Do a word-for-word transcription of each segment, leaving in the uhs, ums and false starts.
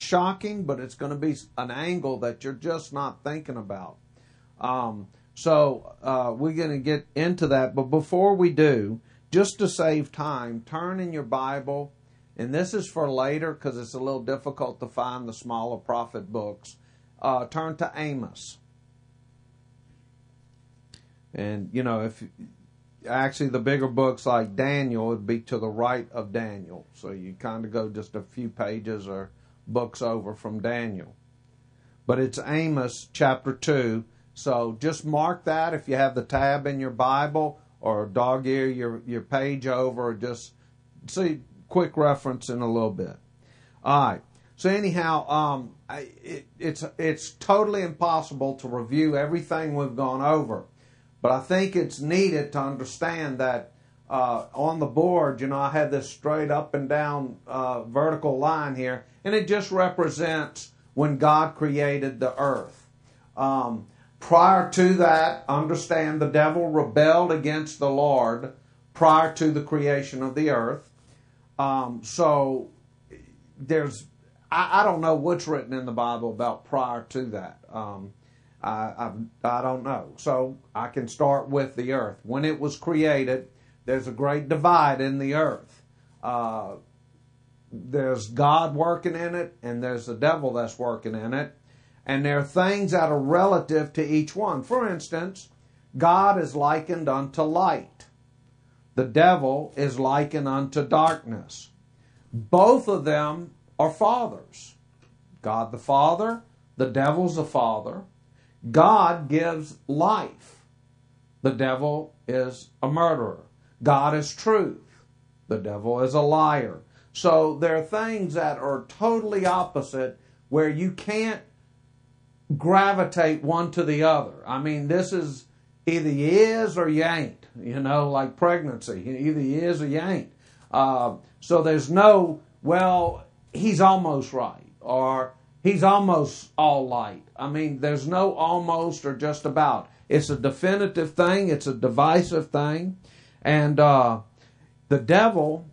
shocking, but it's going to be an angle that you're just not thinking about. Um, so uh, we're going to get into that. But before we do, just to save time, turn in your Bible, and this is for later because it's a little difficult to find the smaller prophet books. Uh, turn to Amos. And, you know, if actually the bigger books like Daniel would be to the right of Daniel. So you kind of go just a few pages or books over from Daniel. But it's Amos chapter two. So just mark that if you have the tab in your Bible or dog ear your, your page over, or just see quick reference in a little bit. All right. So anyhow, um, it, it's it's totally impossible to review everything we've gone over. But I think it's needed to understand that uh, on the board, you know, I have this straight up and down uh, vertical line here, and it just represents when God created the earth. Um, prior to that, understand the devil rebelled against the Lord prior to the creation of the earth. Um, so there's, I, I don't know what's written in the Bible about prior to that. Um, I, I, I don't know. So I can start with the earth. When it was created, there's a great divide in the earth. Uh, there's God working in it, and there's the devil that's working in it. And there are things that are relative to each one. For instance, God is likened unto light. The devil is likened unto darkness. Both of them are fathers. God the Father, the devil's the father. God gives life. The devil is a murderer. God is truth. The devil is a liar. So there are things that are totally opposite where you can't gravitate one to the other. I mean, this is either you is or you ain't, you know, like pregnancy. Either you is or you ain't. Uh, so there's no, well, he's almost right, or he's almost all light. I mean, there's no almost or just about. It's a definitive thing. It's a divisive thing. And uh, the devil,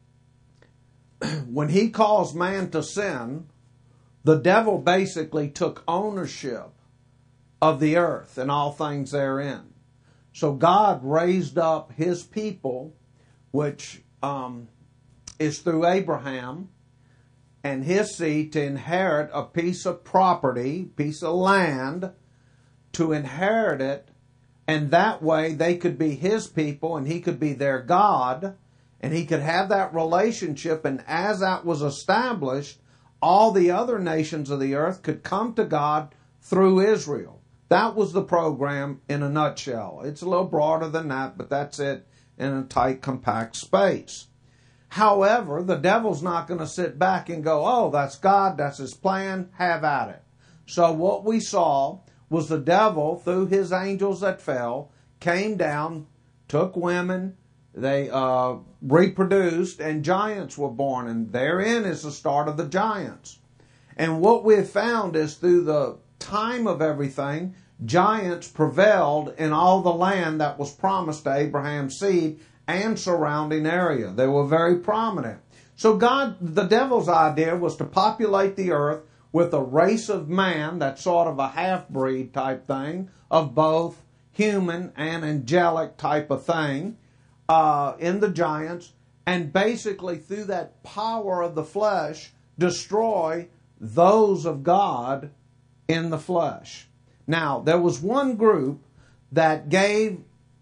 when he caused man to sin, the devil basically took ownership of the earth and all things therein. So God raised up his people, which um, is through Abraham, and his seed to inherit a piece of property, piece of land, to inherit it, and that way they could be his people and he could be their God, and he could have that relationship, and as that was established, all the other nations of the earth could come to God through Israel. That was the program in a nutshell. It's a little broader than that, but that's it in a tight, compact space. However, the devil's not going to sit back and go, oh, that's God, that's his plan, have at it. So what we saw was the devil, through his angels that fell, came down, took women, they uh, reproduced, and giants were born. And therein is the start of the giants. And what we have found is through the time of everything, giants prevailed in all the land that was promised to Abraham's seed and surrounding area. They were very prominent. So God, the devil's idea was to populate the earth with a race of man, that's sort of a half-breed type thing, of both human and angelic type of thing, uh, in the giants, and basically through that power of the flesh, destroy those of God in the flesh. Now, there was one group that gave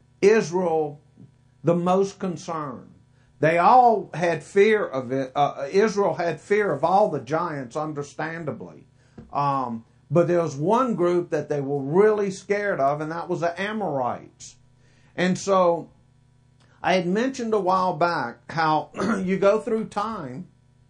Israel the most concern. They all had fear of it. Uh, Israel had fear of all the giants, understandably. Um, but there was one group that they were really scared of, and that was the Amorites. And so I had mentioned a while back how you go through time,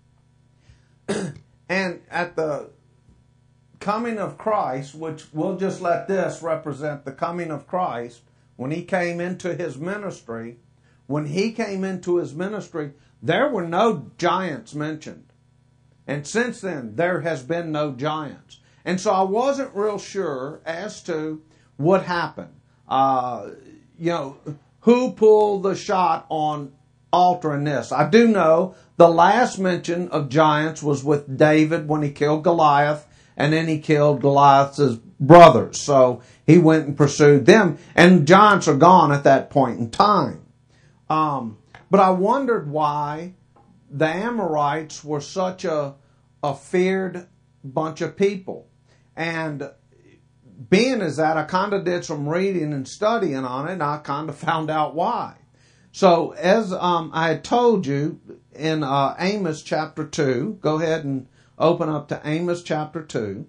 and at the coming of Christ, which we'll just let this represent the coming of Christ, when he came into his ministry, when he came into his ministry, there were no giants mentioned. And since then, there has been no giants. And so I wasn't real sure as to what happened. Uh, you know, who pulled the shot on altering this. I do know the last mention of giants was with David when he killed Goliath, and then he killed Goliath's brothers. So he went and pursued them, and giants are gone at that point in time. Um, but I wondered why the Amorites were such a, a feared bunch of people. And being as that, I kind of did some reading and studying on it, and I kind of found out why. So as um, I had told you in uh, Amos chapter two, go ahead and open up to Amos chapter two.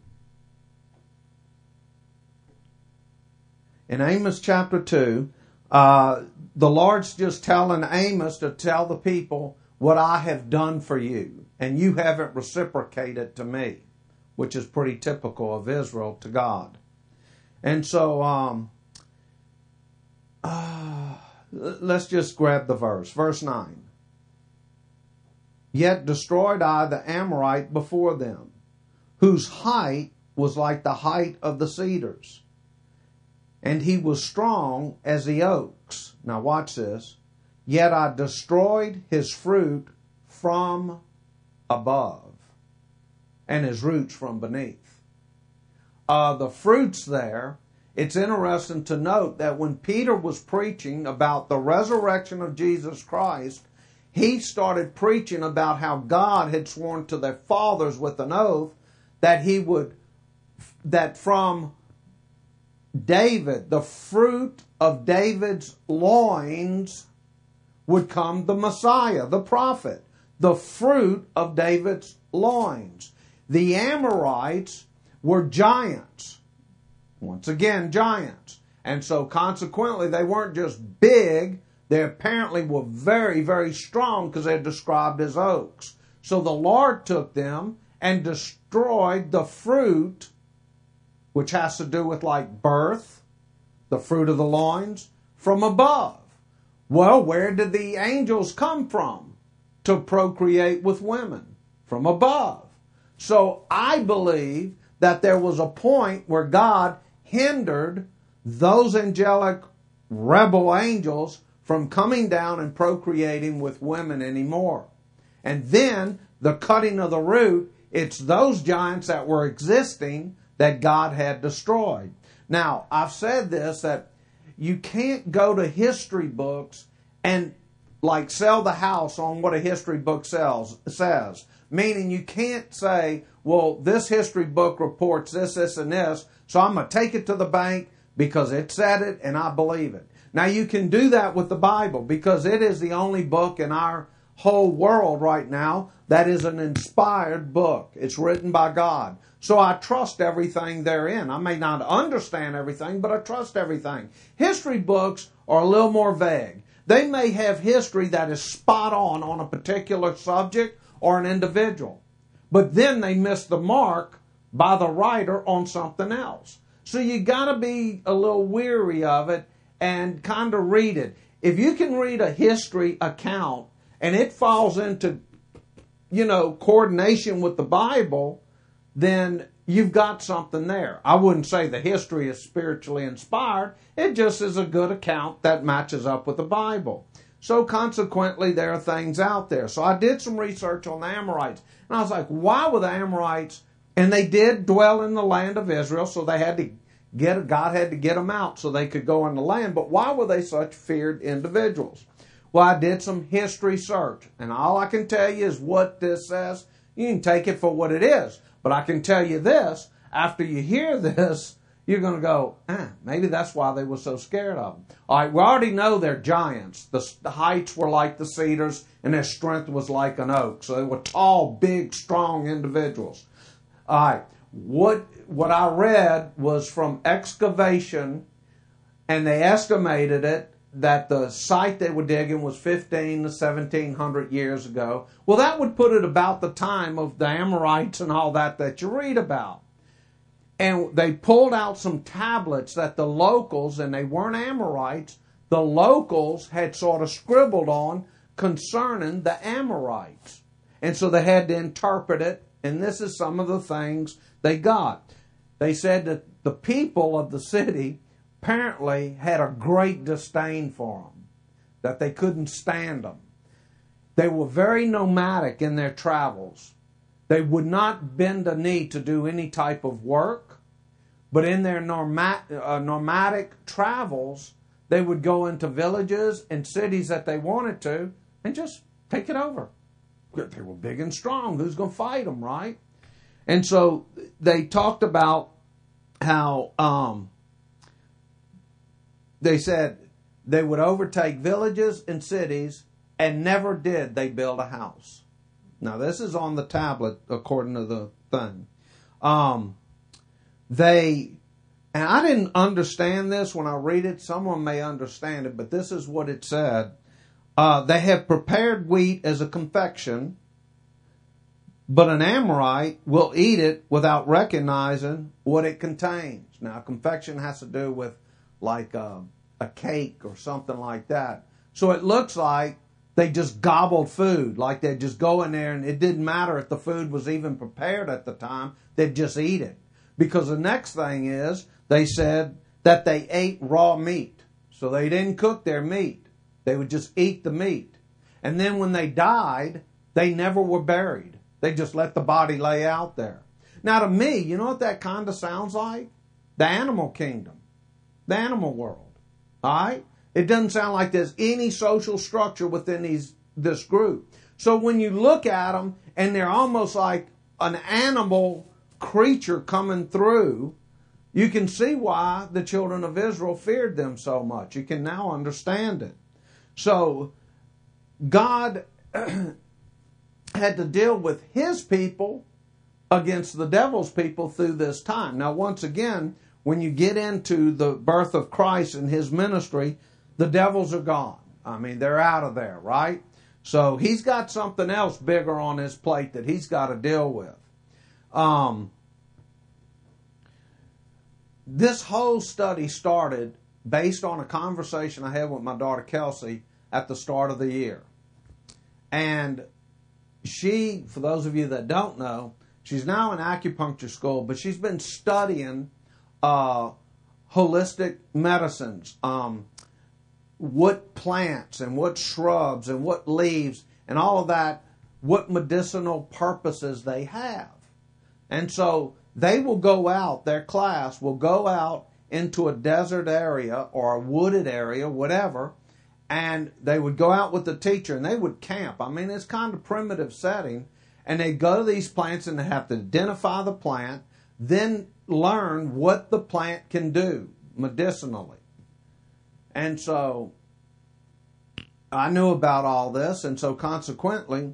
In Amos chapter two, uh, the Lord's just telling Amos to tell the people what I have done for you, and you haven't reciprocated to me, which is pretty typical of Israel to God. And so, um, uh, let's just grab the verse. Verse nine. Yet destroyed I the Amorite before them, whose height was like the height of the cedars, and he was strong as the oaks. Now watch this. Yet I destroyed his fruit from above, and his roots from beneath. Uh, the fruits there, it's interesting to note that when Peter was preaching about the resurrection of Jesus Christ, he started preaching about how God had sworn to their fathers with an oath that he would, that from David, the fruit of David's loins, would come the Messiah, the prophet. The fruit of David's loins. The Amorites were giants. Once again, giants. And so consequently, they weren't just big. They apparently were very, very strong because they're described as oaks. So the Lord took them and destroyed the fruit, which has to do with like birth, the fruit of the loins, from above. Well, where did the angels come from to procreate with women? From above. So I believe that there was a point where God hindered those angelic rebel angels from coming down and procreating with women anymore. And then the cutting of the root, it's those giants that were existing that God had destroyed. Now, I've said this, that you can't go to history books and like sell the house on what a history book sells, says. Meaning you can't say, well, this history book reports this, this, and this, so I'm going to take it to the bank because it said it and I believe it. Now you can do that with the Bible because it is the only book in our whole world right now that is an inspired book. It's written by God. So I trust everything therein. I may not understand everything, but I trust everything. History books are a little more vague. They may have history that is spot on on a particular subject or an individual, but then they miss the mark by the writer on something else. So you got to be a little weary of it and kind of read it. If you can read a history account and it falls into, you know, coordination with the Bible, then you've got something there. I wouldn't say the history is spiritually inspired. It just is a good account that matches up with the Bible. So consequently, there are things out there. So I did some research on the Amorites. And I was like, why were the Amorites, and they did dwell in the land of Israel, so they had to get, God had to get them out so they could go in the land. But why were they such feared individuals? Well, I did some history search. And all I can tell you is what this says. You can take it for what it is. But I can tell you this, after you hear this, you're going to go, eh, maybe that's why they were so scared of them. All right, we already know they're giants. The, the heights were like the cedars, and their strength was like an oak. So they were tall, big, strong individuals. All right, what, what I read was from excavation, and they estimated it that the site they were digging was fifteen to seventeen hundred years ago. Well, that would put it about the time of the Amorites and all that that you read about. And they pulled out some tablets that the locals, and they weren't Amorites, the locals had sort of scribbled on concerning the Amorites. And so they had to interpret it, and this is some of the things they got. They said that the people of the city apparently had a great disdain for them, that they couldn't stand them. They were very nomadic in their travels. They would not bend a knee to do any type of work, but in their norma- uh, nomadic travels, they would go into villages and cities that they wanted to and just take it over. They were big and strong. Who's going to fight them, right? And so they talked about how um, they said they would overtake villages and cities, and never did they build a house. Now, this is on the tablet, according to the thing. Um, they, and I didn't understand this when I read it. Someone may understand it, but this is what it said. Uh, they have prepared wheat as a confection, but an Amorite will eat it without recognizing what it contains. Now, confection has to do with like a, a cake or something like that. So it looks like they just gobbled food, like they'd just go in there and it didn't matter if the food was even prepared at the time, they'd just eat it. Because the next thing is, they said that they ate raw meat. So they didn't cook their meat. They would just eat the meat. And then when they died, they never were buried. They just let the body lay out there. Now to me, you know what that kind of sounds like? The animal kingdom. The animal world. All right? It doesn't sound like there's any social structure within these this group. So when you look at them and they're almost like an animal creature coming through, you can see why the children of Israel feared them so much. You can now understand it. So God had to deal with his people against the devil's people through this time. Now, once again, when you get into the birth of Christ and his ministry, the devils are gone. I mean, they're out of there, right? So he's got something else bigger on his plate that he's got to deal with. Um, this whole study started based on a conversation I had with my daughter Kelsey at the start of the year. And she, for those of you that don't know, she's now in acupuncture school, but she's been studying uh, holistic medicines, um, what plants and what shrubs and what leaves and all of that, what medicinal purposes they have. And so they will go out, their class will go out into a desert area or a wooded area, whatever, and they would go out with the teacher and they would camp. I mean, it's kind of primitive setting. And they'd go to these plants and they have to identify the plant, then learn what the plant can do medicinally. And so I knew about all this, and so consequently,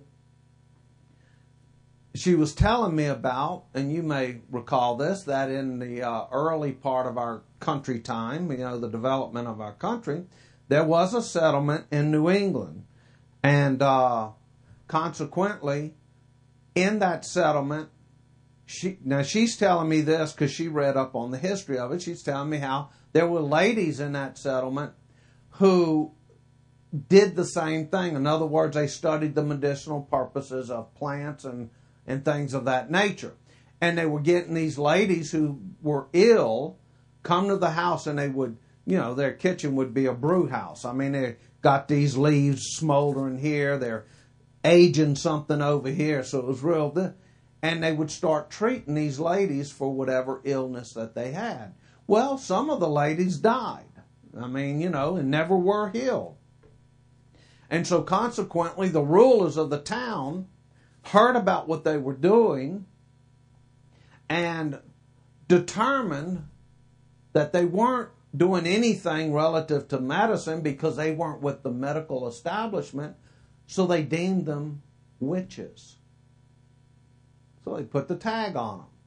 she was telling me about, and you may recall this, that in the uh, early part of our country time, you know, the development of our country, there was a settlement in New England. And uh, consequently, in that settlement, she now she's telling me this because she read up on the history of it. She's telling me how there were ladies in that settlement who did the same thing. In other words, they studied the medicinal purposes of plants and, and things of that nature. And they were getting these ladies who were ill come to the house, and they would, you know, their kitchen would be a brew house. I mean, they got these leaves smoldering here. They're aging something over here. So it was real. And they would start treating these ladies for whatever illness that they had. Well, some of the ladies died. I mean, you know, and never were healed. And so consequently, the rulers of the town heard about what they were doing and determined that they weren't doing anything relative to medicine because they weren't with the medical establishment, so they deemed them witches. So they put the tag on them.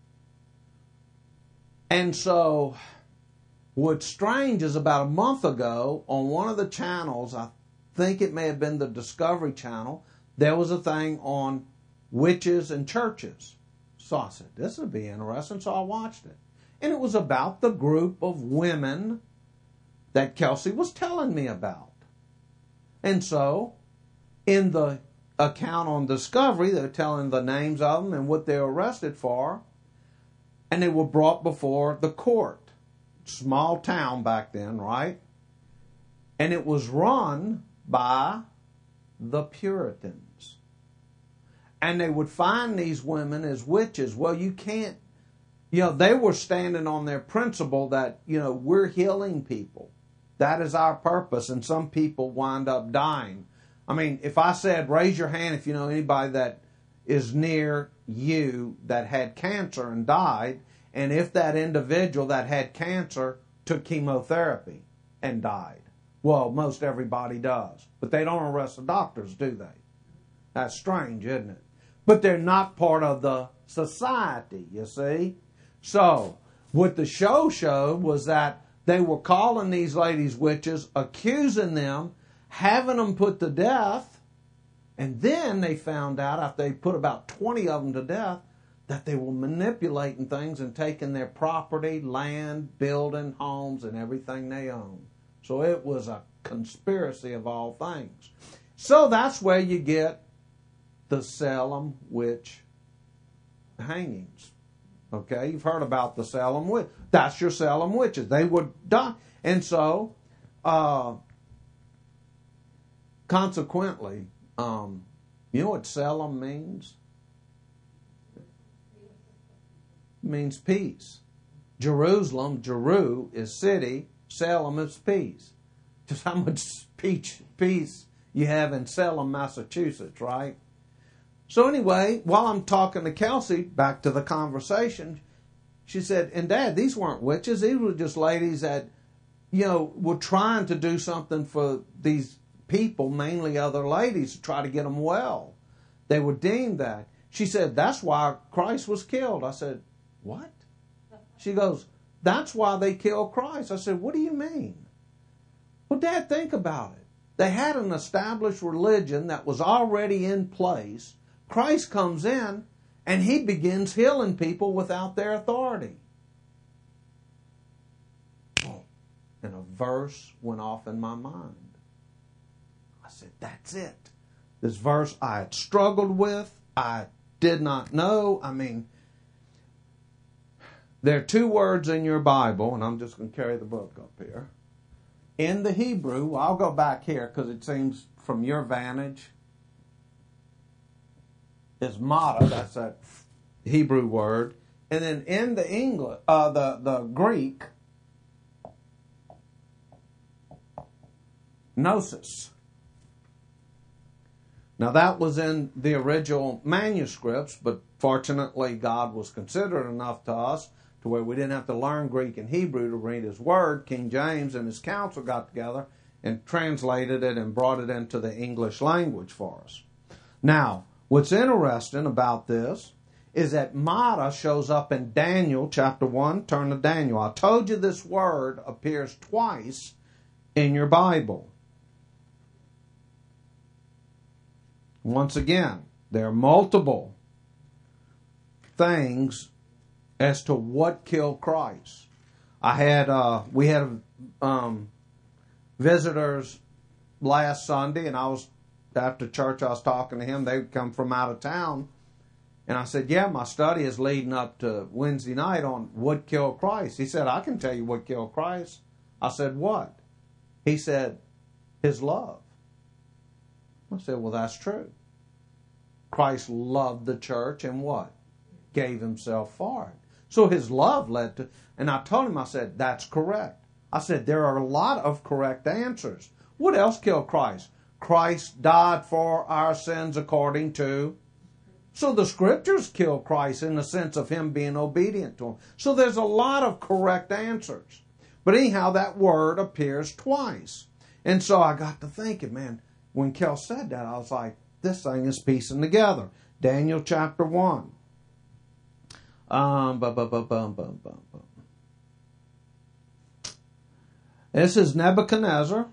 And so what's strange is about a month ago on one of the channels, I think it may have been the Discovery Channel, there was a thing on witches and churches. So I said, this would be interesting, so I watched it. And it was about the group of women that Kelsey was telling me about. And so, in the account on Discovery, they're telling the names of them and what they were arrested for. And they were brought before the court. Small town back then, right? And it was run by the Puritans. And they would find these women as witches. Well, you can't, you know, they were standing on their principle that, you know, we're healing people. That is our purpose. And some people wind up dying. I mean, if I said, raise your hand if you know anybody that is near you that had cancer and died, and if that individual that had cancer took chemotherapy and died. Well, most everybody does. But they don't arrest the doctors, do they? That's strange, isn't it? But they're not part of the society, you see. So, what the show showed was that they were calling these ladies witches, accusing them, having them put to death, and then they found out, after they put about twenty of them to death, that they were manipulating things and taking their property, land, building, homes, and everything they owned. So it was a conspiracy of all things. So that's where you get the Salem witch hangings. Okay, you've heard about the Salem witch. That's your Salem witches. They would die. And so, uh, consequently, um, you know what Salem means? It means peace. Jerusalem, Jeru is city, Salem is peace. Just how much peace, peace you have in Salem, Massachusetts, right? So anyway, while I'm talking to Kelsey, back to the conversation, she said, and Dad, these weren't witches. These were just ladies that, you know, were trying to do something for these people, mainly other ladies, to try to get them well. They were deemed that. She said, that's why Christ was killed. I said, what? She goes, that's why they killed Christ. I said, what do you mean? Well, Dad, think about it. They had an established religion that was already in place. Christ comes in and he begins healing people without their authority. Oh, and a verse went off in my mind. I said, that's it. This verse I had struggled with. I did not know. I mean, there are two words in your Bible, and I'm just going to carry the book up here. In the Hebrew, I'll go back here because it seems from your vantage, is mata, that's that Hebrew word. And then in the English, uh, the, the Greek, gnosis. Now that was in the original manuscripts, but fortunately God was considerate enough to us to where we didn't have to learn Greek and Hebrew to read His Word. King James and his council got together and translated it and brought it into the English language for us. Now, what's interesting about this is that Mata shows up in Daniel chapter one. Turn to Daniel. I told you this word appears twice in your Bible. Once again, there are multiple things as to what killed Christ. I had, uh, we had um, visitors last Sunday, and I was, after church, I was talking to him. They'd come from out of town. And I said, yeah, my study is leading up to Wednesday night on what killed Christ. He said, I can tell you what killed Christ. I said, what? He said, His love. I said, well, that's true. Christ loved the church and what? Gave Himself for it. So His love led to, and I told him, I said, that's correct. I said, there are a lot of correct answers. What else killed Christ? Christ died for our sins according to. So the Scriptures kill Christ in the sense of Him being obedient to Him. So there's a lot of correct answers. But anyhow, that word appears twice. And so I got to thinking, man, when Kel said that, I was like, this thing is piecing together. Daniel chapter one. Um, bum, bum, bum, bum, bum, bum, bum. This is Nebuchadnezzar.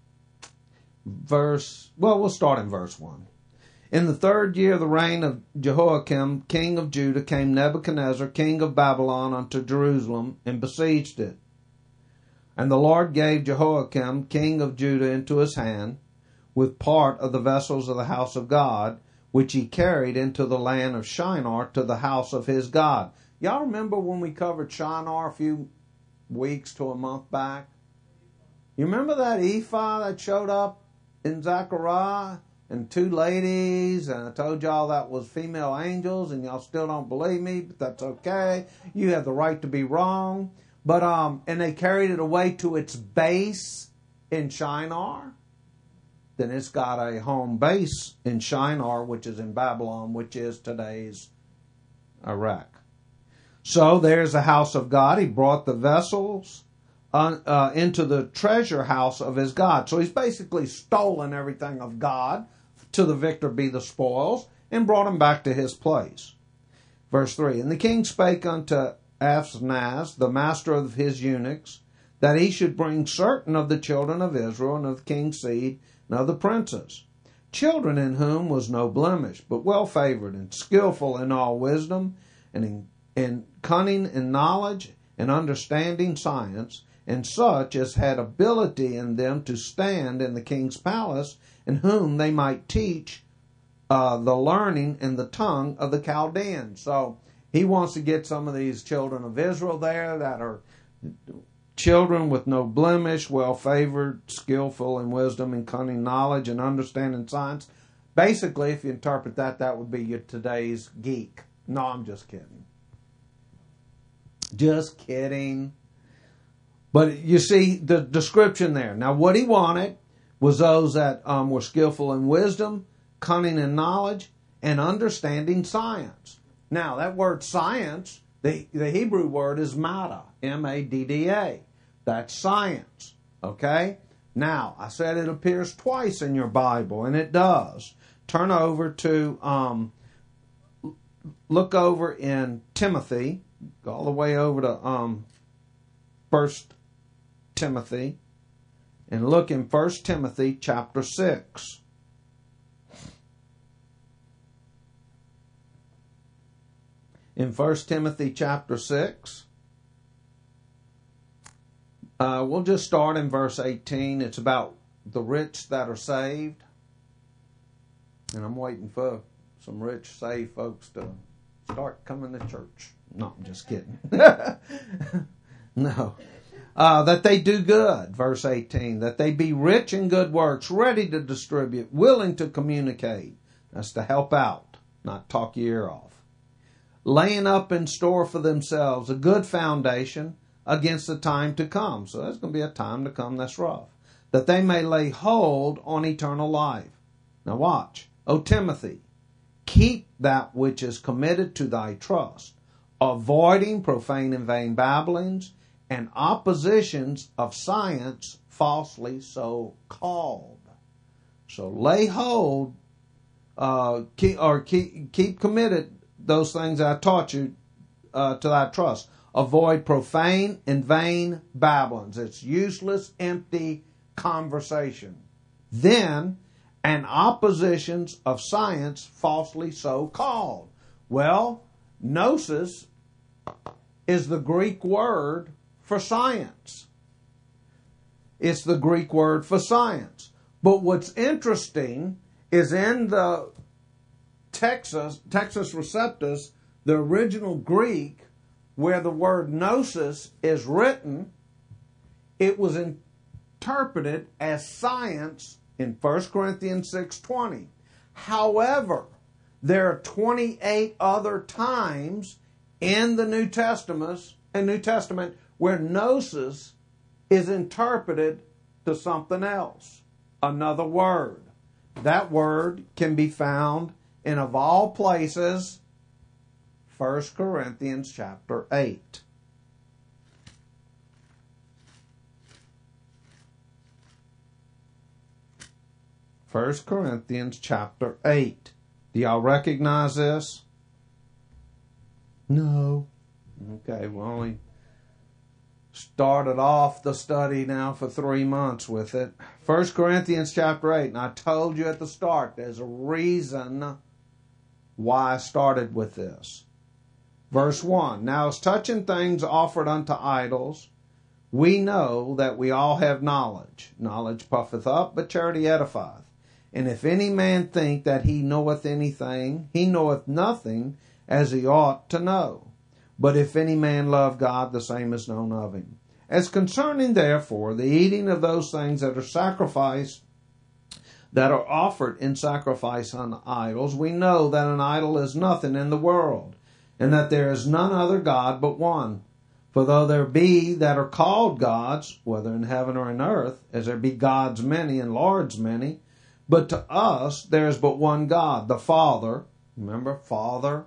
Verse, well, we'll start in verse one. In the third year of the reign of Jehoiakim, king of Judah, came Nebuchadnezzar, king of Babylon, unto Jerusalem, and besieged it. And the Lord gave Jehoiakim, king of Judah, into his hand, with part of the vessels of the house of God, which he carried into the land of Shinar to the house of his God. Y'all remember when we covered Shinar a few weeks to a month back? You remember that ephah that showed up in Zechariah? and two ladies, and I told y'all that was female angels, and y'all still don't believe me, but that's okay. You have the right to be wrong. But um, and they carried it away to its base in Shinar. Then it's got a home base in Shinar, which is in Babylon, which is today's Iraq. So there's the house of God. He brought the vessels uh, uh, into the treasure house of his God. So he's basically stolen everything of God, to the victor be the spoils, and brought them back to his place. Verse three, and the king spake unto Ashpenaz, the master of his eunuchs, that he should bring certain of the children of Israel, and of the king's seed, and of the princes, children in whom was no blemish, but well favored, and skillful in all wisdom, and in, in cunning and knowledge, and understanding science, and such as had ability in them to stand in the king's palace, and whom they might teach uh, the learning and the tongue of the Chaldeans. So he wants to get some of these children of Israel there that are children with no blemish, well-favored, skillful in wisdom and cunning knowledge and understanding science. Basically, if you interpret that, that would be your today's geek. No, I'm just kidding. Just kidding. But you see the description there. Now, what he wanted was those that um, were skillful in wisdom, cunning in knowledge, and understanding science. Now, that word science, the, the Hebrew word is madda, M A D D A. That's science, okay? Now, I said it appears twice in your Bible, and it does. Turn over to, um, look over in Timothy, go all the way over to um, First Timothy, and look in First Timothy chapter six. In First Timothy chapter six, uh, we'll just start in verse eighteen. It's about the rich that are saved. And I'm waiting for some rich, saved folks to start coming to church. No, I'm just kidding. No. Uh, that they do good, verse eighteen, that they be rich in good works, ready to distribute, willing to communicate. That's to help out, not talk your ear off. Laying up in store for themselves a good foundation against the time to come. So there's going to be a time to come that's rough. That they may lay hold on eternal life. Now watch. O Timothy, keep that which is committed to thy trust, avoiding profane and vain babblings, and oppositions of science falsely so called. So lay hold, uh, keep, or keep, keep committed those things I taught you uh, to thy trust. Avoid profane and vain babblings. It's useless, empty conversation. Then, and oppositions of science falsely so called. Well, gnosis is the Greek word for science. It's the Greek word for science. But what's interesting is in the Texas, Textus Receptus, the original Greek, where the word gnosis is written, it was interpreted as science in First Corinthians six twenty. However, there are twenty-eight other times in the New Testament, in New Testament where gnosis is interpreted to something else, another word. That word can be found in, of all places, First Corinthians chapter eight. First Corinthians chapter eight. Do y'all recognize this? No. Okay, we only started off the study now for three months with it. First Corinthians chapter eight. And I told you at the start, there's a reason why I started with this. Verse one. Now as touching things offered unto idols, we know that we all have knowledge. Knowledge puffeth up, but charity edifieth. And if any man think that he knoweth anything, he knoweth nothing as he ought to know. But if any man love God, the same is known of him. As concerning therefore the eating of those things that are sacrificed that are offered in sacrifice on idols, we know that an idol is nothing in the world, and that there is none other God but one. For though there be that are called gods, whether in heaven or in earth, as there be gods many and lords many, but to us there is but one God, the Father, remember, Father,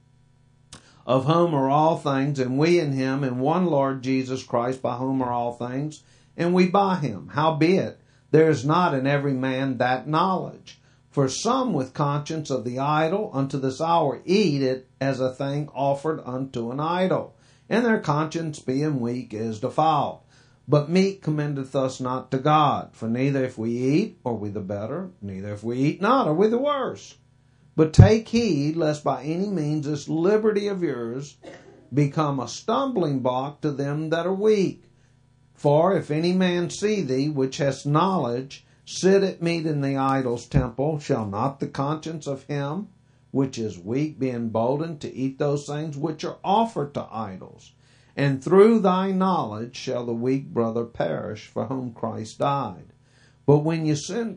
of whom are all things, and we in him, and one Lord Jesus Christ, by whom are all things, and we by him. Howbeit, there is not in every man that knowledge. For some with conscience of the idol unto this hour eat it as a thing offered unto an idol, and their conscience being weak is defiled. But meat commendeth us not to God, for neither if we eat are we the better, neither if we eat not are we the worse. But take heed, lest by any means this liberty of yours become a stumbling block to them that are weak. For if any man see thee, which hast knowledge, sit at meat in the idol's temple, shall not the conscience of him which is weak be emboldened to eat those things which are offered to idols? And through thy knowledge shall the weak brother perish, for whom Christ died. But when you sin,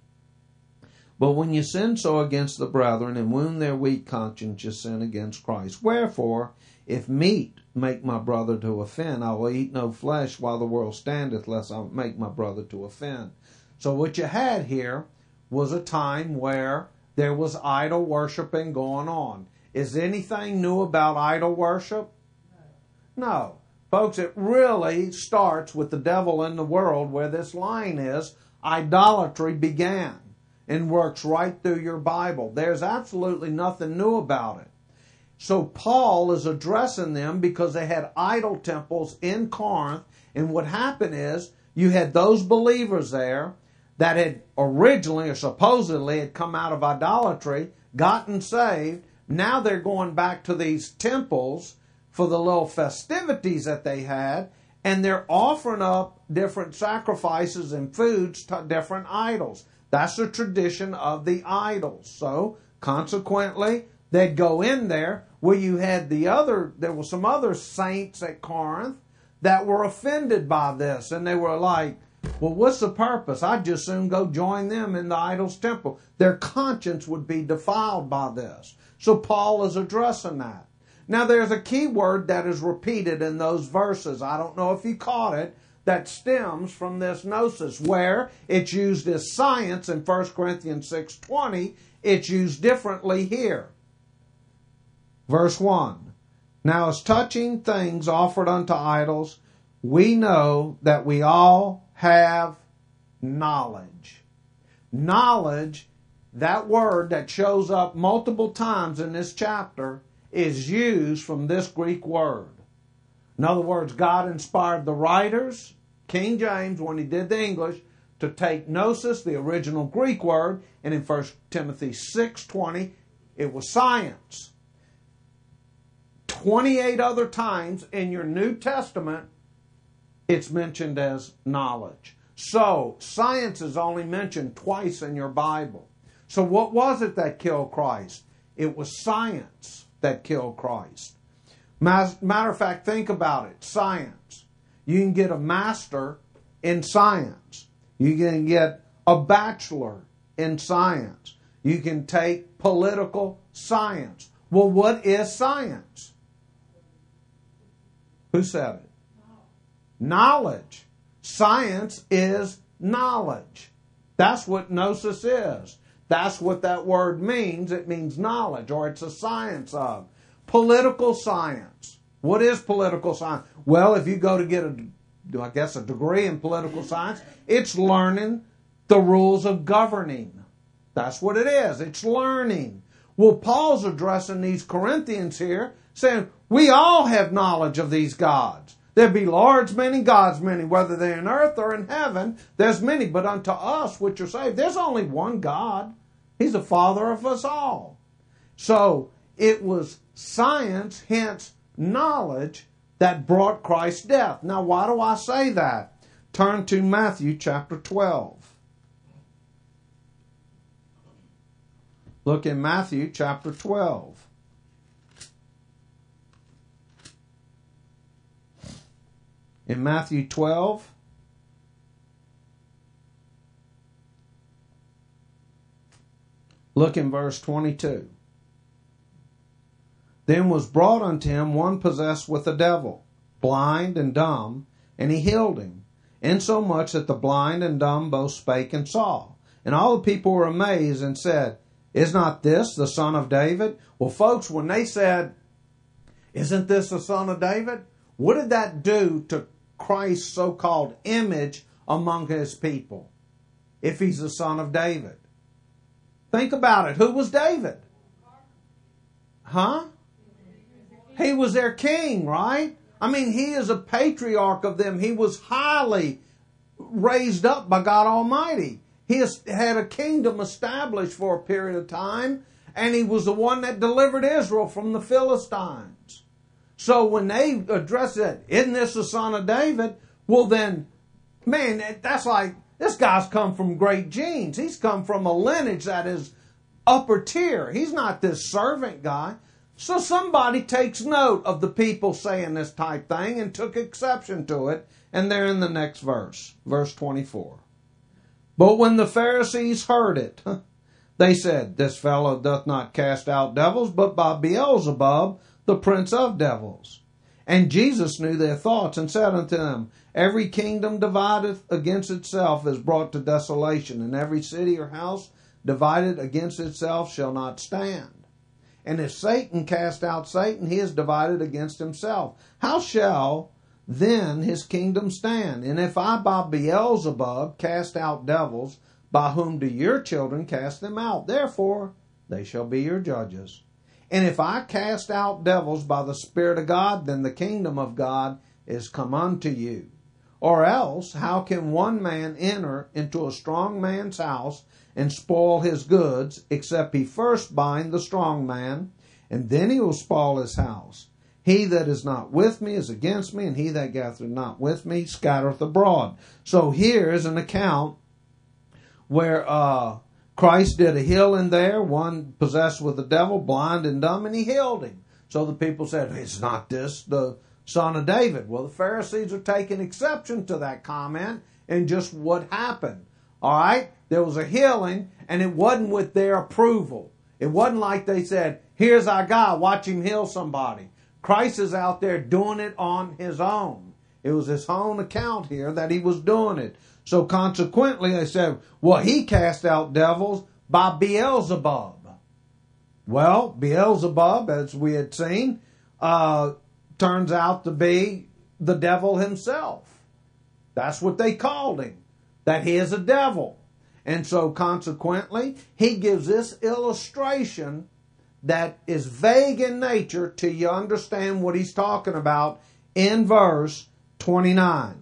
but when you sin so against the brethren, and wound their weak conscience, you sin against Christ. Wherefore, if meat make my brother to offend, I will eat no flesh while the world standeth, lest I make my brother to offend. So what you had here was a time where there was idol worshiping going on. Is anything new about idol worship? No. Folks, it really starts with the devil in the world, where this line is, idolatry began, and works right through your Bible. There's absolutely nothing new about it. So Paul is addressing them because they had idol temples in Corinth, and what happened is you had those believers there that had originally or supposedly had come out of idolatry, gotten saved. Now they're going back to these temples for the little festivities that they had, and they're offering up different sacrifices and foods to different idols. That's the tradition of the idols. So, consequently, they'd go in there where you had the other, there were some other saints at Corinth that were offended by this, and they were like, well, what's the purpose? I'd just soon go join them in the idol's temple. Their conscience would be defiled by this. So Paul is addressing that. Now there's a key word that is repeated in those verses. I don't know if you caught it. That stems from this gnosis, where it's used as science in First Corinthians six twenty. It's used differently here. Verse one. Now as touching things offered unto idols, we know that we all have knowledge. Knowledge, that word that shows up multiple times in this chapter, is used from this Greek word. In other words, God inspired the writers, King James, when he did the English, to take gnosis, the original Greek word, and in First Timothy six twenty, it was science. twenty-eight other times in your New Testament, it's mentioned as knowledge. So, science is only mentioned twice in your Bible. So what was it that killed Christ? It was science that killed Christ. Matter of fact, think about it. Science. You can get a master in science. You can get a bachelor in science. You can take political science. Well, what is science? Who said it? Knowledge. Science is knowledge. That's what gnosis is. That's what that word means. It means knowledge, or it's a science of. Political science. What is political science? Well, if you go to get a, I guess, a degree in political science, it's learning the rules of governing. That's what it is. It's learning. Well, Paul's addressing these Corinthians here, saying, we all have knowledge of these gods. There be lords many, gods many, whether they're in earth or in heaven, there's many. But unto us which are saved, there's only one God. He's the Father of us all. So it was science, hence knowledge, that brought Christ's death. Now, why do I say that? Turn to Matthew chapter twelve. Look in Matthew chapter twelve. In Matthew twelve, Look in verse twenty-two. Then was brought unto him one possessed with a devil, blind and dumb, and he healed him, insomuch that the blind and dumb both spake and saw. And all the people were amazed and said, Is not this the son of David? Well, folks, when they said, Isn't this the son of David? What did that do to Christ's so-called image among his people? If he's the son of David. Think about it. Who was David? Huh? He was their king, right? I mean, he is a patriarch of them. He was highly raised up by God Almighty. He has had a kingdom established for a period of time, and he was the one that delivered Israel from the Philistines. So when they address it, isn't this the son of David? Well then, man, that's like, this guy's come from great genes. He's come from a lineage that is upper tier. He's not this servant guy. So somebody takes note of the people saying this type thing and took exception to it. And they're in the next verse, verse twenty-four. But when the Pharisees heard it, they said, This fellow doth not cast out devils, but by Beelzebub, the prince of devils. And Jesus knew their thoughts and said unto them, Every kingdom divided against itself is brought to desolation, and every city or house divided against itself shall not stand. And if Satan cast out Satan, he is divided against himself. How shall then his kingdom stand? And if I by Beelzebub cast out devils, by whom do your children cast them out? Therefore they shall be your judges. And if I cast out devils by the Spirit of God, then the kingdom of God is come unto you. Or else, how can one man enter into a strong man's house and spoil his goods, except he first bind the strong man, and then he will spoil his house? He that is not with me is against me, and he that gathereth not with me scattereth abroad. So here is an account where uh, Christ did a healing there, one possessed with the devil, blind and dumb, and he healed him. So the people said, Is not this the son of David? Well, the Pharisees are taking exception to that comment and just what happened. All right? There was a healing, and it wasn't with their approval. It wasn't like they said, Here's our guy, watch him heal somebody. Christ is out there doing it on his own. It was his own account here that he was doing it. So consequently, they said, Well, he cast out devils by Beelzebub. Well, Beelzebub, as we had seen, uh, turns out to be the devil himself. That's what they called him, that he is a devil. And so consequently, he gives this illustration that is vague in nature till you understand what he's talking about in verse twenty-nine.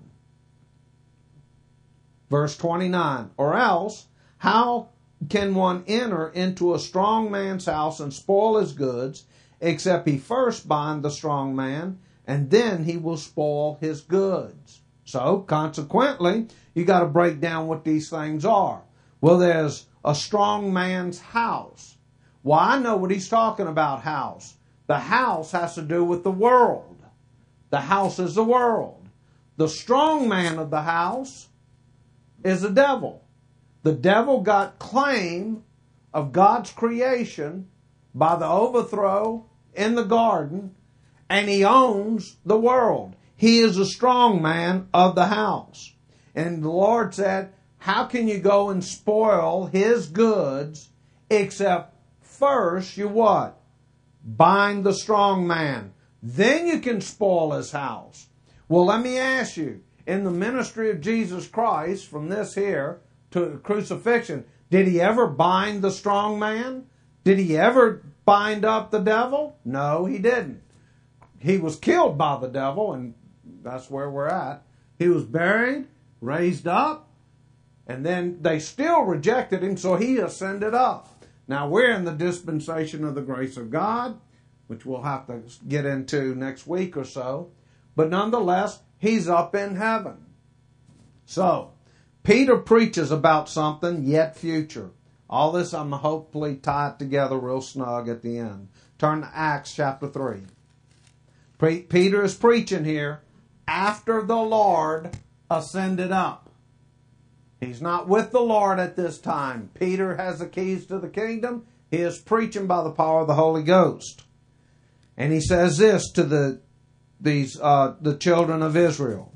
Verse twenty-nine, Or else, how can one enter into a strong man's house and spoil his goods, except he first bind the strong man, and then he will spoil his goods? So, consequently, you got to break down what these things are. Well, there's a strong man's house. Well, I know what he's talking about, house. The house has to do with the world. The house is the world. The strong man of the house is the devil. The devil got claim of God's creation by the overthrow in the garden, and he owns the world. He is the strong man of the house. And the Lord said, How can you go and spoil his goods except first you what? Bind the strong man. Then you can spoil his house. Well, let me ask you, in the ministry of Jesus Christ, from this here to crucifixion, did he ever bind the strong man? Did he ever bind up the devil? No, he didn't. He was killed by the devil, and that's where we're at. He was buried, raised up, and then they still rejected him, so he ascended up. Now, we're in the dispensation of the grace of God, which we'll have to get into next week or so. But nonetheless, he's up in heaven. So, Peter preaches about something yet future. All this I'm hopefully tied together real snug at the end. Turn to Acts chapter three. Pre- Peter is preaching here after the Lord ascended up. He's not with the Lord at this time. Peter has the keys to the kingdom. He is preaching by the power of the Holy Ghost. And he says this to the these uh, the children of Israel.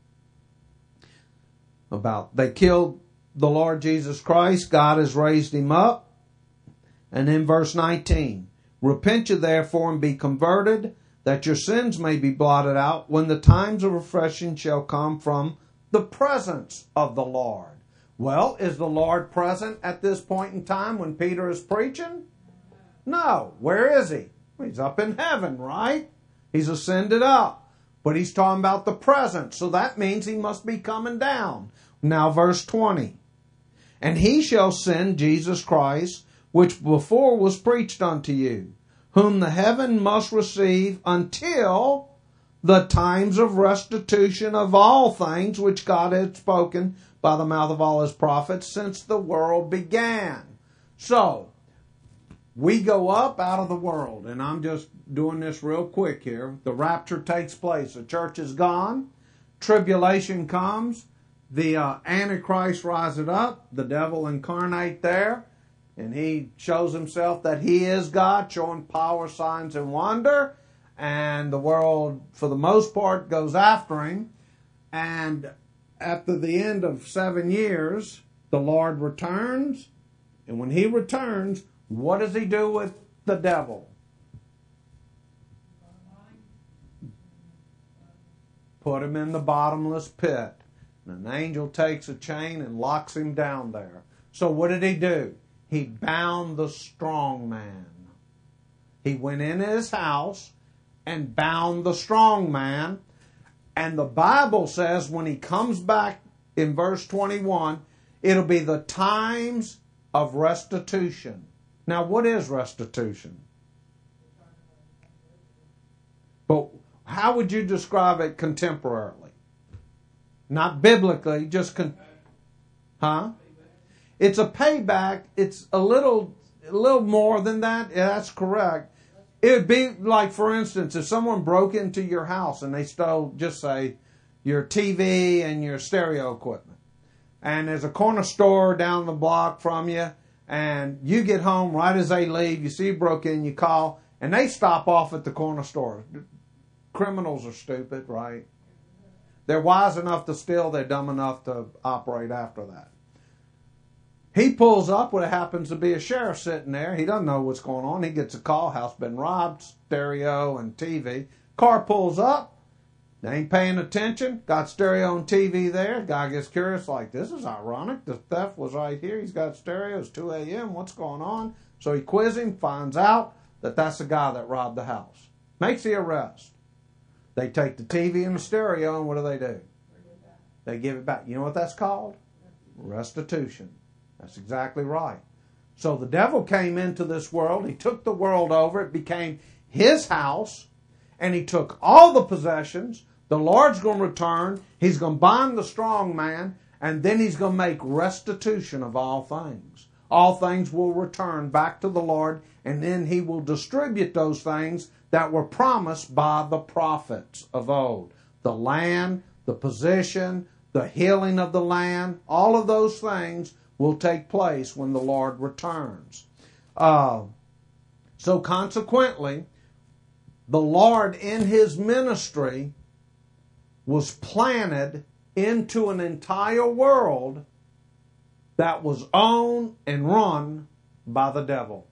About they killed the Lord Jesus Christ. God has raised him up. And in verse nineteen, repent you therefore and be converted, that your sins may be blotted out, when the times of refreshing shall come from the presence of the Lord. Well, is the Lord present at this point in time when Peter is preaching? No. Where is he? He's up in heaven, right? He's ascended up. But he's talking about the present, so that means he must be coming down. Now verse twenty. And he shall send Jesus Christ, which before was preached unto you, whom the heaven must receive until the times of restitution of all things which God had spoken by the mouth of all his prophets since the world began. So, we go up out of the world, and I'm just doing this real quick here. The rapture takes place. The church is gone. Tribulation comes. The uh, Antichrist rises up. The devil incarnate there. And he shows himself that he is God, showing power, signs, and wonder. And the world, for the most part, goes after him. And after the end of seven years, the Lord returns. And when he returns, what does he do with the devil? Put him in the bottomless pit. And an angel takes a chain and locks him down there. So what did he do? He bound the strong man. He went in his house and bound the strong man. And the Bible says when he comes back in verse twenty-one, it'll be the times of restitution. Now, what is restitution? But how would you describe it contemporarily? Not biblically, just... Con- huh? It's a payback. It's a little, a little more than that. Yeah, that's correct. It would be like, for instance, if someone broke into your house and they stole, just say, your T V and your stereo equipment. And there's a corner store down the block from you, and you get home right as they leave, you see you broke in, you call, and they stop off at the corner store. Criminals are stupid, right? They're wise enough to steal, they're dumb enough to operate after that. He pulls up when it happens to be a sheriff sitting there. He doesn't know what's going on. He gets a call, house been robbed, stereo and T V. Car pulls up. They ain't paying attention. Got stereo and T V there. Guy gets curious, like, this is ironic. The theft was right here. He's got stereo. It's two a.m. What's going on? So he quizzes him, finds out that that's the guy that robbed the house. Makes the arrest. They take the T V and the stereo, and what do they do? They give it back. You know what that's called? Restitution. That's exactly right. So the devil came into this world. He took the world over. It became his house. And he took all the possessions. The Lord's going to return. He's going to bind the strong man. And then he's going to make restitution of all things. All things will return back to the Lord. And then he will distribute those things that were promised by the prophets of old. The land, the position, the healing of the land, all of those things will take place when the Lord returns. Uh, so consequently, the Lord in his ministry was planted into an entire world that was owned and run by the devil.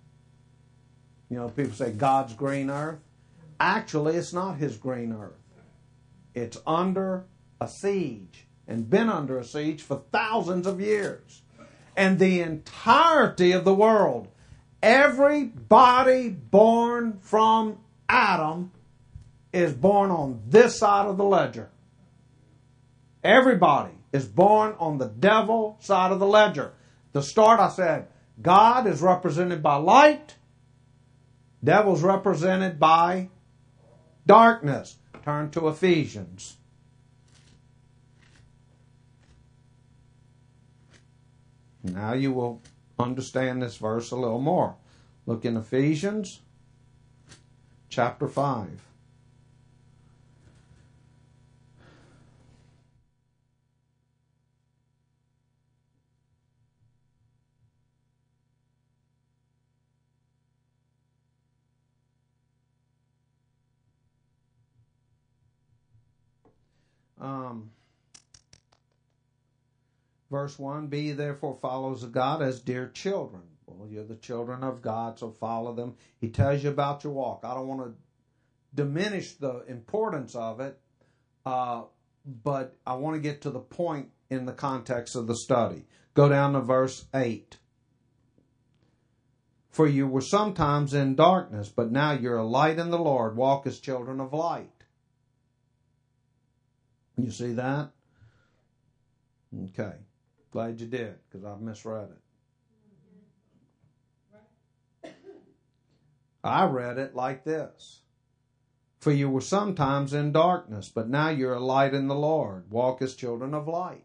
You know, people say God's green earth. Actually, it's not his green earth. It's under a siege and been under a siege for thousands of years. And the entirety of the world, everybody born from Adam is born on this side of the ledger. Everybody is born on the devil side of the ledger. At the start I said, God is represented by light. Devil's represented by darkness. Turn to Ephesians. Now you will understand this verse a little more. Look in Ephesians chapter five. Um, verse one, be ye therefore followers of God as dear children. Well, you're the children of God, so follow them. He tells you about your walk. I don't want to diminish the importance of it, uh, but I want to get to the point in the context of the study. Go down to verse eight. For you were sometimes in darkness, but now you're a light in the Lord. Walk as children of light. You see that? Okay. Glad you did, because I've misread it. I read it like this. For you were sometimes in darkness, but now you're a light in the Lord. Walk as children of light.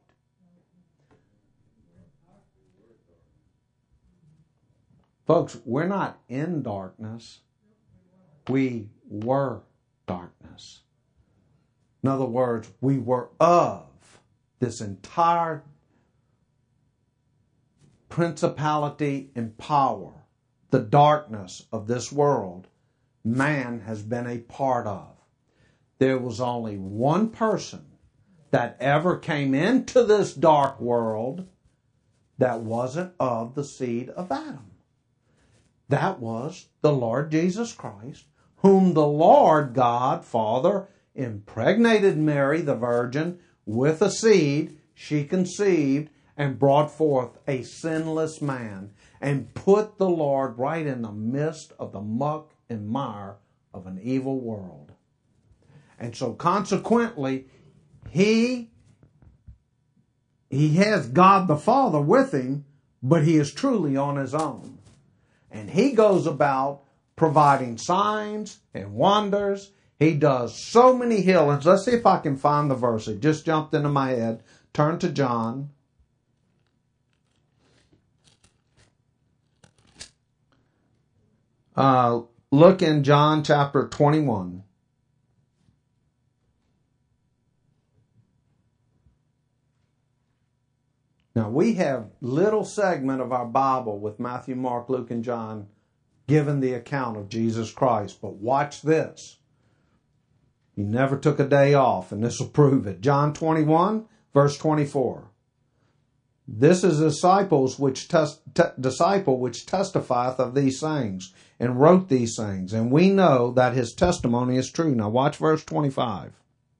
Folks, we're not in darkness. We were darkness. In other words, we were of this entire principality and power, the darkness of this world, man has been a part of. There was only one person that ever came into this dark world that wasn't of the seed of Adam. That was the Lord Jesus Christ, whom the Lord God, Father, impregnated Mary, the Virgin, with a seed. She conceived and brought forth a sinless man and put the Lord right in the midst of the muck and mire of an evil world. And so consequently, he, he has God the Father with him, but he is truly on his own. And he goes about providing signs and wonders. He does so many healings. Let's see if I can find the verse. It just jumped into my head. Turn to John. Uh, look in John chapter twenty-one. Now, we have little segment of our Bible with Matthew, Mark, Luke, and John giving the account of Jesus Christ. But watch this. He never took a day off, and this will prove it. John twenty-one, verse twenty-four. This is disciples which tes- te- disciple which testifieth of these things, and wrote these things, and we know that his testimony is true. Now watch verse twenty-five.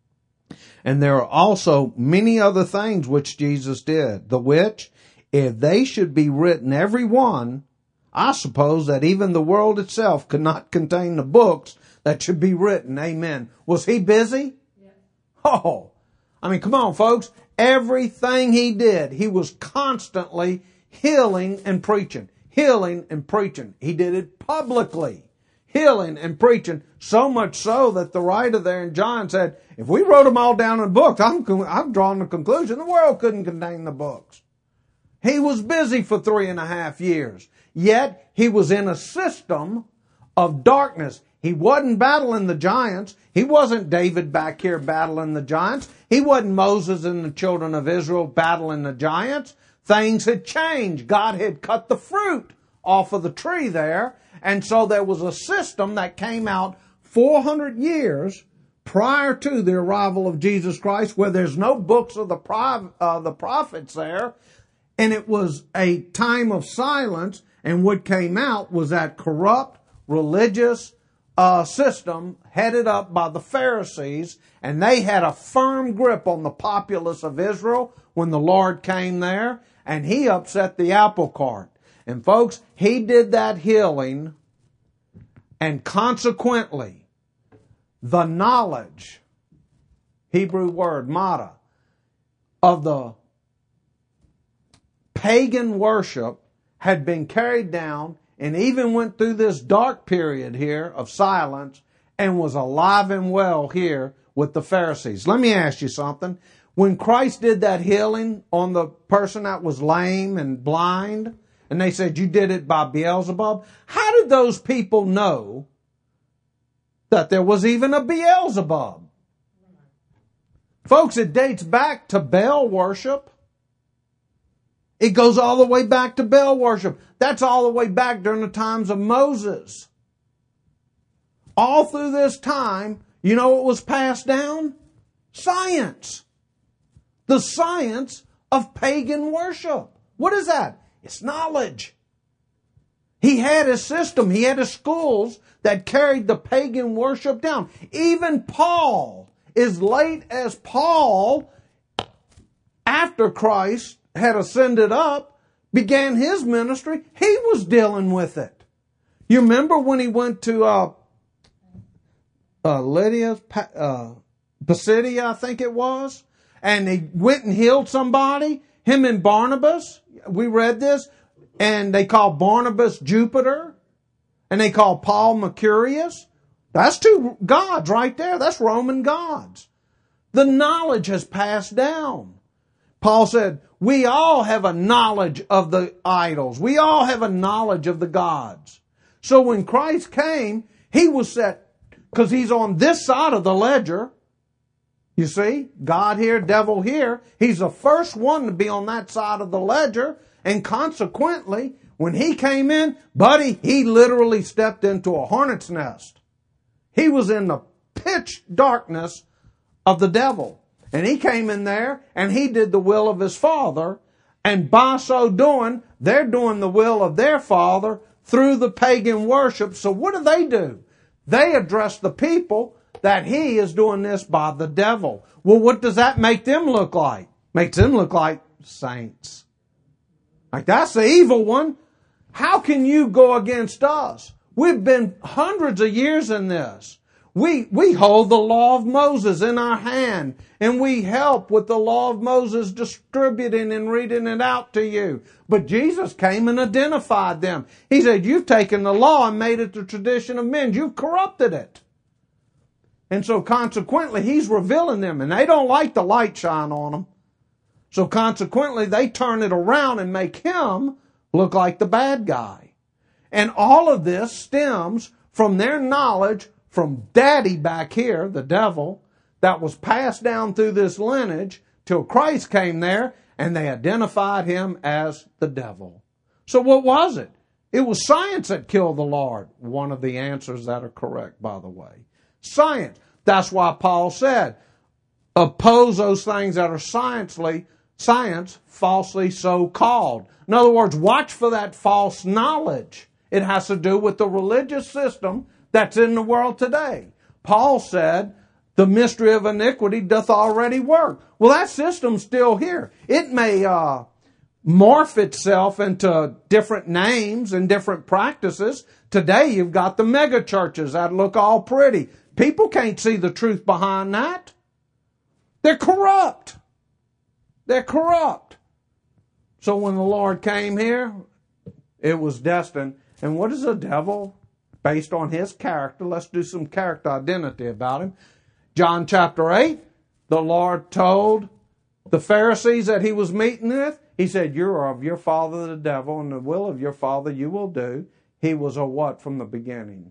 And there are also many other things which Jesus did, the which, if they should be written every one, I suppose that even the world itself could not contain the books that should be written. Amen. Was he busy? Yeah. Oh, I mean, come on, folks. Everything he did, he was constantly healing and preaching, healing and preaching. He did it publicly. Healing and preaching, so much so that the writer there in John said, if we wrote them all down in books, I'm, I'm drawing the conclusion the world couldn't contain the books. He was busy for three and a half years. Yet, he was in a system of darkness. He wasn't battling the giants. He wasn't David back here battling the giants. He wasn't Moses and the children of Israel battling the giants. Things had changed. God had cut the fruit off of the tree there. And so there was a system that came out four hundred years prior to the arrival of Jesus Christ, where there's no books of the, pro- uh, the prophets there. And it was a time of silence. And what came out was that corrupt religious uh, system headed up by the Pharisees. And they had a firm grip on the populace of Israel when the Lord came there. And he upset the apple cart. And folks, he did that healing, and consequently, the knowledge, Hebrew word, mata, of the pagan worship had been carried down and even went through this dark period here of silence and was alive and well here with the Pharisees. Let me ask you something. When Christ did that healing on the person that was lame and blind, and they said, you did it by Beelzebub. How did those people know that there was even a Beelzebub? Folks, it dates back to Baal worship. It goes all the way back to Baal worship. That's all the way back during the times of Moses. All through this time, you know what was passed down? Science. the science of pagan worship. What is that? It's knowledge. He had his system. He had his schools that carried the pagan worship down. Even Paul, as late as Paul, after Christ had ascended up, began his ministry, he was dealing with it. You remember when he went to uh, uh, Lydia's, uh, Pisidia, I think it was, and he went and healed somebody, him and Barnabas. We read this, and they called Barnabas Jupiter, and they called Paul Mercurius. That's two gods right there. That's Roman gods. The knowledge has passed down. Paul said, we all have a knowledge of the idols. We all have a knowledge of the gods. So when Christ came, he was set, because he's on this side of the ledger. You see, God here, devil here. He's the first one to be on that side of the ledger. And consequently, when he came in, buddy, he literally stepped into a hornet's nest. He was in the pitch darkness of the devil. And he came in there and he did the will of his father. And by so doing, they're doing the will of their father through the pagan worship. So what do they do? They address the people that he is doing this by the devil. Well, what does that make them look like? Makes them look like saints. Like, that's the evil one. How can you go against us? We've been hundreds of years in this. We, we hold the law of Moses in our hand, and we help with the law of Moses distributing and reading it out to you. But Jesus came and identified them. He said, you've taken the law and made it the tradition of men. You've corrupted it. And so consequently, he's revealing them, and they don't like the light shine on them. So consequently, they turn it around and make him look like the bad guy. And all of this stems from their knowledge from daddy back here, the devil, that was passed down through this lineage till Christ came there and they identified him as the devil. So what was it? It was science that killed the Lord. One of the answers that are correct, by the way. Science. That's why Paul said, oppose those things that are sciencely, science falsely so called. In other words, watch for that false knowledge. It has to do with the religious system that's in the world today. Paul said, the mystery of iniquity doth already work. Well, that system's still here. It may uh, morph itself into different names and different practices. Today you've got the mega churches that look all pretty. People can't see the truth behind that. They're corrupt. They're corrupt. So when the Lord came here, it was destined. And what is the devil? Based on his character, let's do some character identity about him. John chapter eight, the Lord told the Pharisees that he was meeting with, he said, you're of your father the devil, and the will of your father you will do. He was a what from the beginning?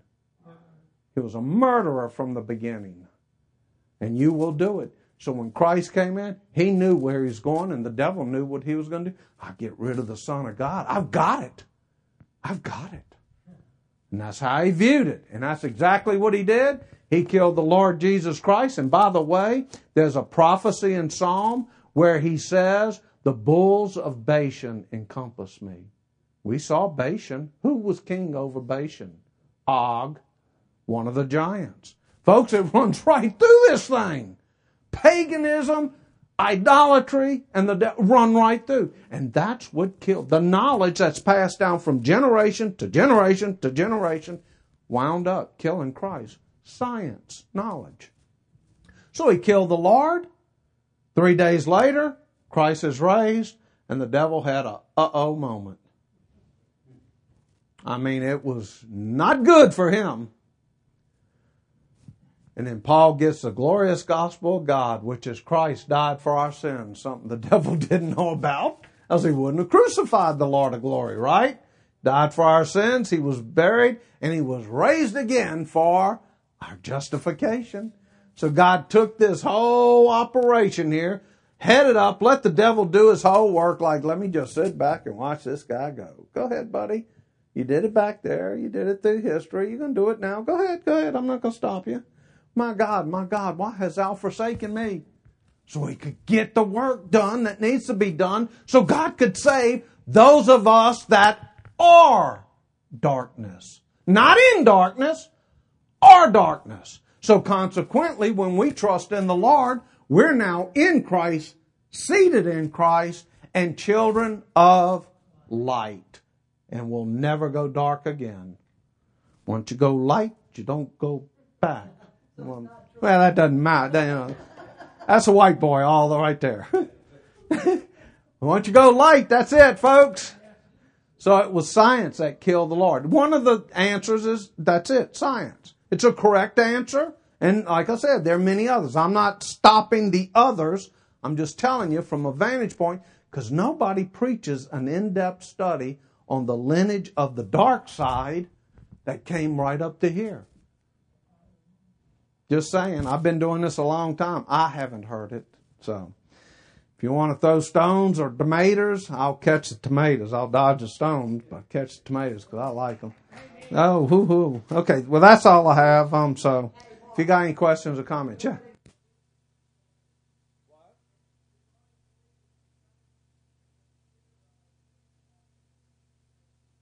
He was a murderer from the beginning. And you will do it. So when Christ came in, he knew where he was going, and the devil knew what he was going to do. I'll get rid of the Son of God. I've got it. I've got it. And that's how he viewed it. And that's exactly what he did. He killed the Lord Jesus Christ. And by the way, there's a prophecy in Psalm where he says, the bulls of Bashan encompass me. We saw Bashan. Who was king over Bashan? Og, one of the giants. Folks, it runs right through this thing. Paganism, idolatry, and the de- run right through. And that's what killed. The knowledge that's passed down from generation to generation to generation wound up killing Christ. Science, knowledge. So he killed the Lord. Three days later, Christ is raised, and the devil had a uh-oh moment. I mean, it was not good for him. And then Paul gets the glorious gospel of God, which is Christ died for our sins, something the devil didn't know about, else he wouldn't have crucified the Lord of glory, right? Died for our sins, he was buried, and he was raised again for our justification. So God took this whole operation here, headed up, let the devil do his whole work, like, let me just sit back and watch this guy go. Go ahead, buddy. You did it back there. You did it through history. You're going to do it now. Go ahead, go ahead. I'm not going to stop you. My God, my God, why has thou forsaken me? so He could get the work done that needs to be done, so God could save those of us that are darkness. Not in darkness, are darkness. So consequently, when we trust in the Lord, we're now in Christ, seated in Christ, and children of light. And we'll never go dark again. Once you go light, you don't go back. Well, well that doesn't matter. You know, that's a white boy all right there. Once you go light, that's it, folks. So it was science that killed the Lord. One of the answers is, that's it, science. It's a correct answer. And like I said, there are many others. I'm not stopping the others. I'm just telling you from a vantage point, because nobody preaches an in-depth study on the lineage of the dark side that came right up to here. Just saying, I've been doing this a long time. I haven't heard it. So if you want to throw stones or tomatoes, I'll catch the tomatoes. I'll dodge the stones, but I'll catch the tomatoes because I like them. Oh, hoo hoo. Okay, well, that's all I have. Um, so if you got any questions or comments, yeah.